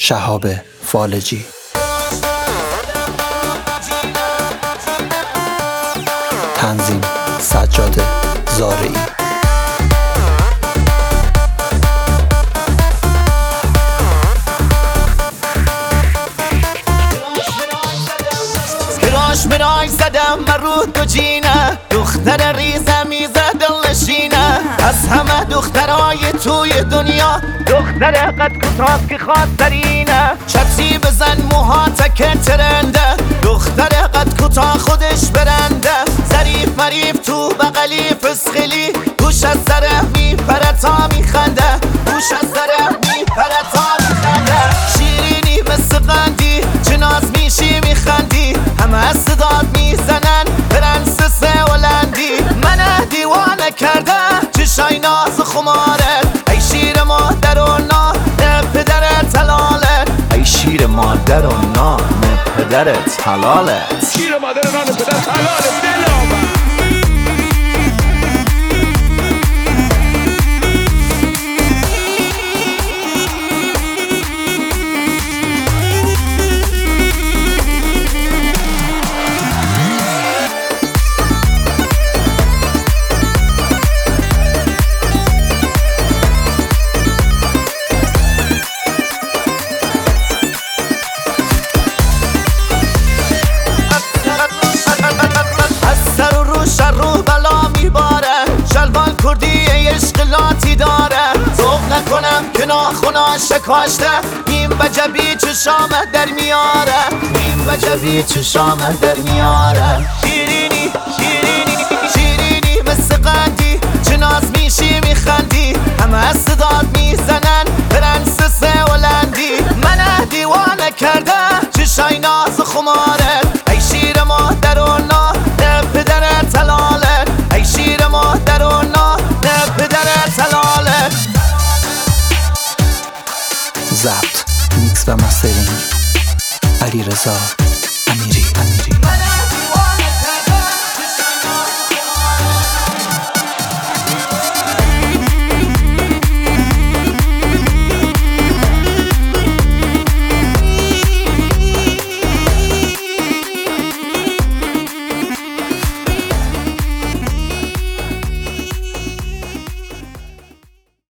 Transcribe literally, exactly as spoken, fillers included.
شهاب فالجی. تنظیم سجاد زارعی. کراش منای زدم من رو تو جینه، دختر ریزه میزه دلنشینه، از همه دخترای توی دنیا دختر قد کوتاه که خاطرینه. چپسی بزن موها تکه ترنده، دختر قد کوتاه خودش برنده، ظریف مریف تو بغلی فسخلی، گوش از زره میپره تا میخنده، گوش از زره میپره تا میخنده. شیرینی مثل قندی چه ناز میشی میخندی، همه صدات میزنن پرنسس هلندی. منه دیوانه کرده چشای ناز خمارت، ای شیر مادر و نان پدرت حلالت، ای شیر مادر و نان پدرت حلالت، شیر مادر و نان پدرت حلالت. دلم رو بلا میباره، شلوان کردی عشق لاتی داره، ذوق نکنم که ناخونا شکاشته، این وجبی چشامه در میاره، این وجبی چشامه در میاره. شیرینی شیرینی شیرینی مثل قندی چه ناز میشی میخندی، همه صدات میزنن پرنسس هلندی. منه دیوانه کرده چشای ناز خمارت، ای شیر مادر و نان پدرت حلالت، ای شیر مادر و نان پدرت حلالت. ضبط، میکس و مسترینگ علیرضا